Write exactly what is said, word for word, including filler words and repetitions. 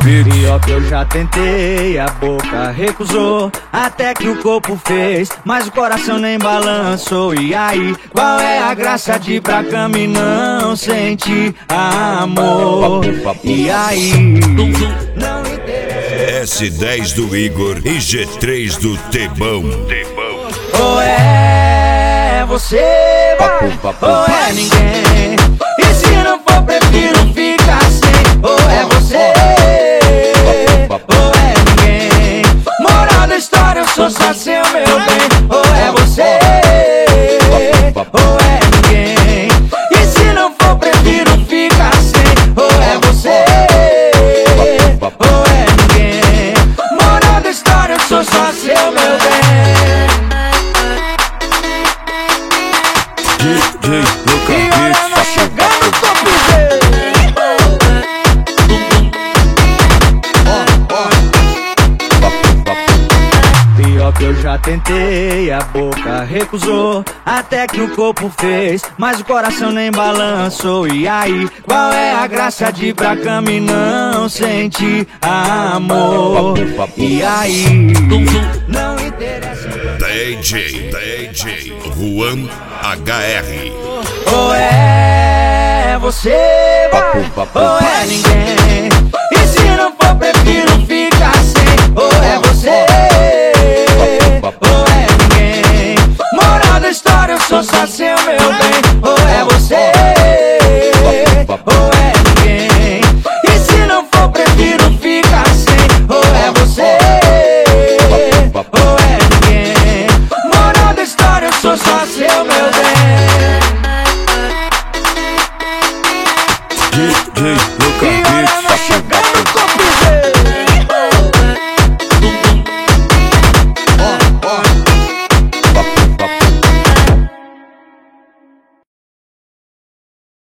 Beats. Pior que eu já tentei, a boca recusou, até que o corpo fez, mas o coração nem balançou. E aí, qual é a graça de ir pra cama e não sentir amor? E aí, não interessa. S dez do Igor e G três do Tebão. Ou é você, vai, ou é ninguém. E se não for, prefiro ficar sem. Ou é você, ou é ninguém. Moral da história, eu sou só seu, meu bem. Ou é você, ou é ninguém. E se não for, prefiro ficar sem. Ou é você, ou é ninguém. Moral da história, eu sou só seu, meu bem. D J Luca E olha Beats. nós chegando, topzera. Pior que eu já tentei, a boca recusou, até que o corpo fez, mas o coração nem balançou. E aí, qual é a graça de ir pra cama e não sentir amor? E aí, não interessa. D J, D J Juan H R. Ou é você, vai, ou é ninguém.